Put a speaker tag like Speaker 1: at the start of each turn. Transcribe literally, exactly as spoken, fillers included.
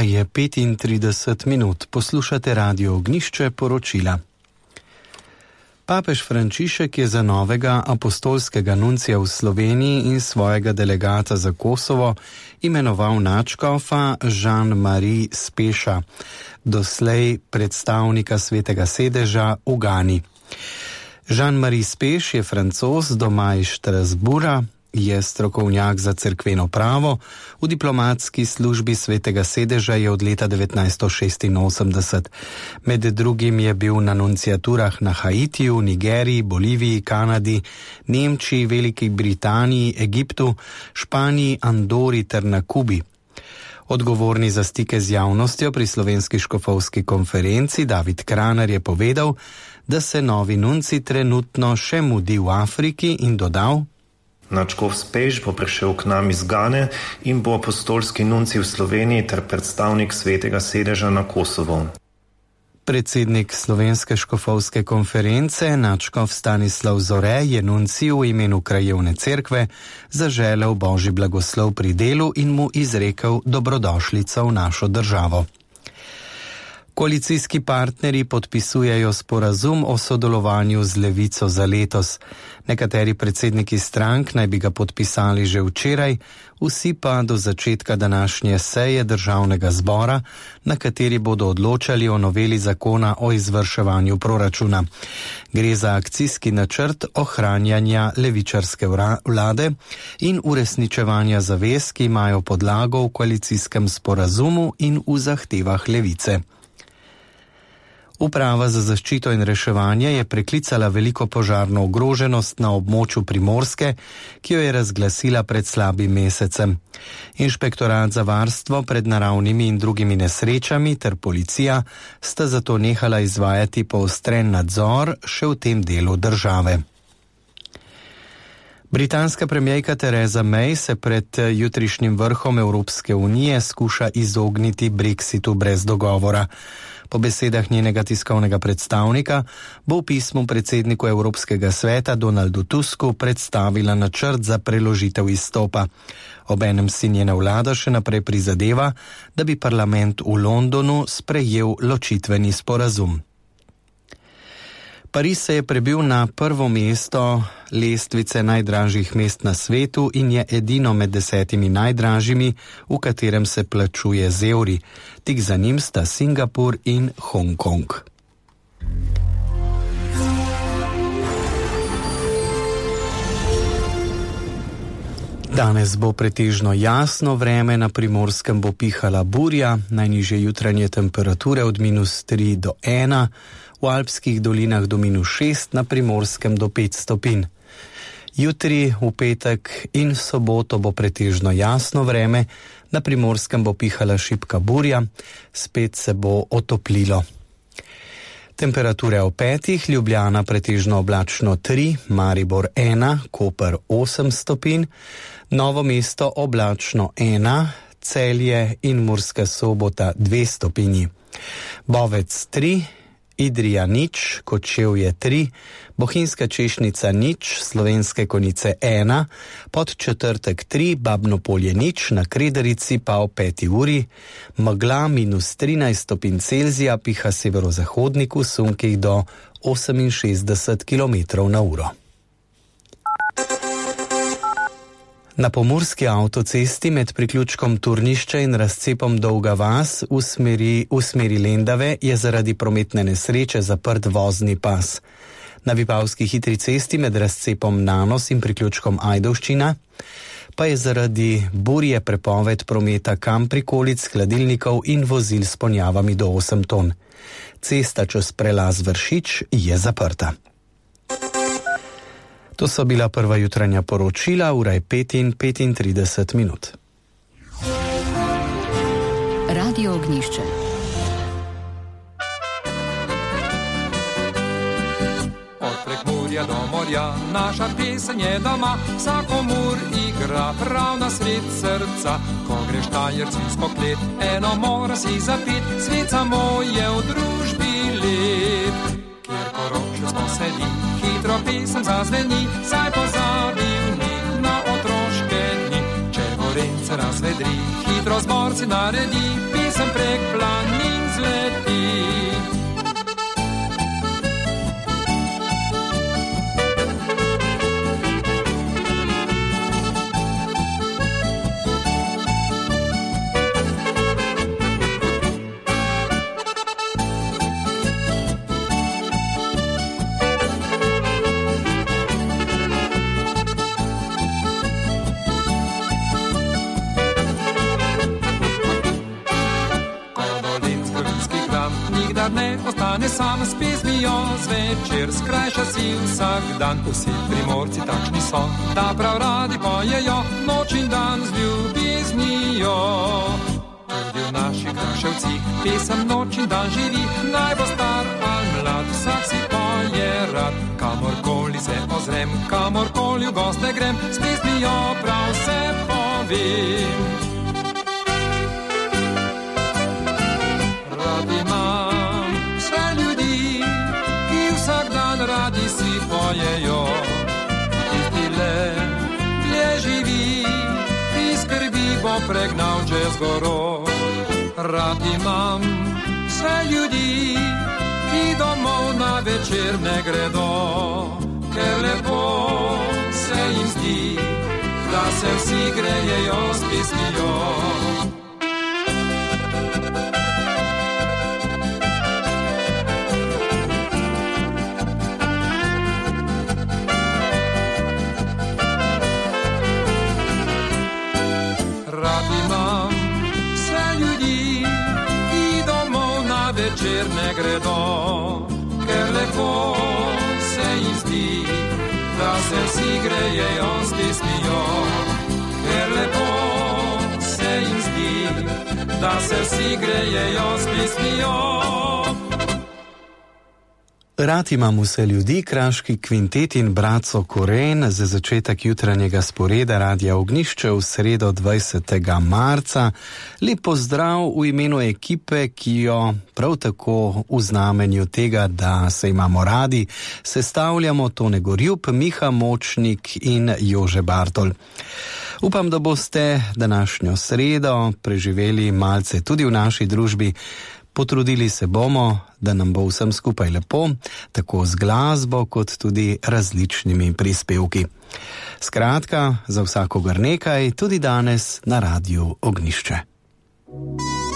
Speaker 1: je petintrideset minut. Poslušate Radio Ognjišče, poročila. Papež Frančišek je za novega apostolskega nuncija v Sloveniji in svojega delegata za Kosovo imenoval nadškofa Jean-Marie Speša, doslej predstavnika Svetega sedeža v Gani. Jean-Marie Speš je Francoz, doma iz Štrasbura, je strokovnjak za cerkveno pravo, v diplomatski službi Svetega sedeža je od leta devetnajststo šestinosemdeset. Med drugim je bil na nunciaturah na Haitiju, Nigeriji, Boliviji, Kanadi, Nemčiji, Veliki Britaniji, Egiptu, Španiji, Andori ter na Kubi. Odgovorni za stike z javnostjo pri Slovenski škofovski konferenci David Kraner je povedal, da se novi nunci trenutno še mudi v Afriki in dodal:
Speaker 2: Nadškof Speš bo prišel k nam iz Gane in bo apostolski nunci v Sloveniji ter predstavnik Svetega sedeža na Kosovo.
Speaker 1: Predsednik Slovenske škofovske konference, nadškof Stanislav Zore, je nunci v imenu krajevne cerkve zaželel Božji blagoslov pri delu in mu izrekel dobrodošlico v našo državo. Koalicijski partnerji podpisujejo sporazum o sodelovanju z Levico za letos. Nekateri predsedniki strank naj bi ga podpisali že včeraj, vsi pa do začetka današnje seje državnega zbora, na kateri bodo odločali o noveli zakona o izvrševanju proračuna. Gre za akcijski načrt ohranjanja levičarske vlade in uresničevanja zavez, ki imajo podlago v koalicijskem sporazumu in v zahtevah Levice. Uprava za zaščito in reševanje je preklicala veliko požarno ogroženost na območju Primorske, ki jo je razglasila pred slabim mesecem. Inšpektorat za varstvo pred naravnimi in drugimi nesrečami ter policija sta zato nehala izvajati poostren nadzor še v tem delu države. Britanska premierka Theresa May se pred jutrišnjim vrhom Evropske unije skuša izogniti Brexitu brez dogovora. Po besedah njenega tiskovnega predstavnika bo v pismu predsedniku Evropskega sveta Donaldu Tusku predstavila načrt za preložitev izstopa. Obenem si njena vlada še naprej prizadeva, da bi parlament v Londonu sprejel ločitveni sporazum. Pariz se je prebil na prvo mesto lestvice najdražjih mest na svetu in je edino med desetimi najdražjimi, v katerem se plačuje z evri. Tik za njim sta Singapur in Hongkong. Danes bo pretežno jasno vreme, na Primorskem bo pihala burja, najnižje jutranje temperature od minus tri do ena, v alpskih dolinah do minus šest, na Primorskem do pet stopinj. Jutri, v petek in soboto bo pretežno jasno vreme, na Primorskem bo pihala šibka burja, spet se bo otoplilo. Temperature o petih, Ljubljana pretežno oblačno tri, Maribor ena, Koper osem stopinj, Novo mesto oblačno ena, Celje in Murska Sobota dve stopinji, Bovec tri, Idrija nič, Kočevje tri, Bohinjska Češnica nič, Slovenske Konjice ena, Podčetrtek tri, Babno Polje nič, na Kredarici pa o peti uri, megla minus trinajst stopinj Celzija, piha severozahodnik v sunkih do oseminšestdeset kilometrov na uro. Na pomurski avtocesti med priključkom Turnišče in razcepom Dolga vas v smeri, v smeri Lendave je zaradi prometne nesreče zaprt vozni pas. Na Vipavski hitri cesti med razcepom Nanos in priključkom Ajdovščina pa je zaradi burje prepoved prometa kam prikolic, hladilnikov in vozil s ponjavami do osem ton. Cesta čez prelaz Vršič je zaprta. To so bila prva jutranja poročila, ura je pet in petintrideset minut.
Speaker 3: Radio Ognjišče.
Speaker 4: Od Prekmurja do morja, naša pesem je doma, vsakomur igra prav na sred srca. Ko greš tajercinsko klet, eno mora si zapit, svet samo je v družbi lep. Kjer koročno smo sedi, hitro pesem zazveni, saj pozabil ni na otroške dni. Če gorenci se razvedri, hitro zborci naredi, pisem prek planin zleti. Ne ostane sam s pesmijo, zvečer skrajša si vsak dan. Vsi Primorci takšni so, da prav radi pojejo, noč in dan z ljubeznijo. Tudi v naših Kraševcih pesem noč in dan živi, naj bo star ali mlad, vsak si poje rad. Kamorkoli se ozrem, kamorkoli v goste grem, s pesmijo prav se povem. Rad imam vsak dan radi si pojejo, tisti le, dlje živi, ti skrbi bo pregnal čez goro. Rad imam vse ljudi, ki domov na večer ne gredo, ker lepo se jim zdi, da se vsi grejejo s pesmijo. Večer ne gredo, ker lepo se jim zdi, da se vsi grejejo s pesmijo. Ker lepo se jim zdi, da se vsi grejejo s pesmijo.
Speaker 1: Rad imam vse ljudi, kraški kvintet in Braco Koren za začetek jutranjega sporeda Radia Ognjišče v sredo dvajsetega marca. Lep pozdrav v imenu ekipe, ki jo prav tako v znamenju tega, da se imamo radi, sestavljamo Tone Gorjup, Miha Močnik in Jože Bartol. Upam, da boste današnjo sredo preživeli malce tudi v naši družbi. Potrudili se bomo, da nam bo vsem skupaj lepo, tako z glasbo kot tudi različnimi prispevki. Skratka, za vsakogar nekaj, tudi danes na Radiu Ognjišče.